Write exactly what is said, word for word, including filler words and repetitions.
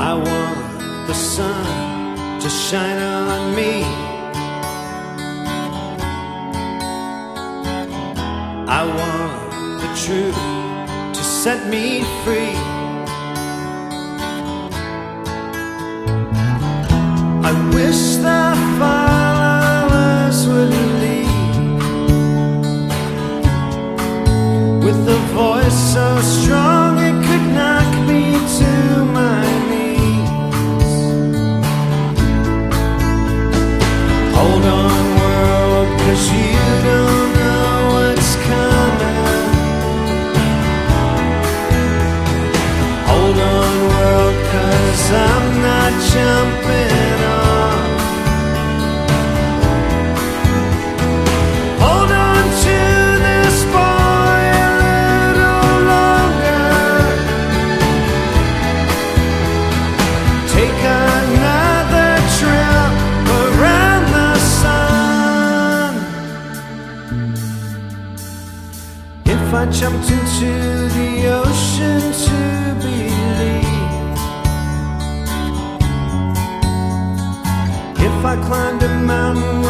I want the sun to shine on me. I want the truth to set me free. I wish the followers would lead with a voice so strong it could knock me to my knees. Hold on, world, 'cause you don't know what's coming. Hold on, world, 'cause I'm not jumping off. Hold on to this boy a little longer. Take another trip around the sun. If I jumped into the ocean to believe, if I climbed a mountain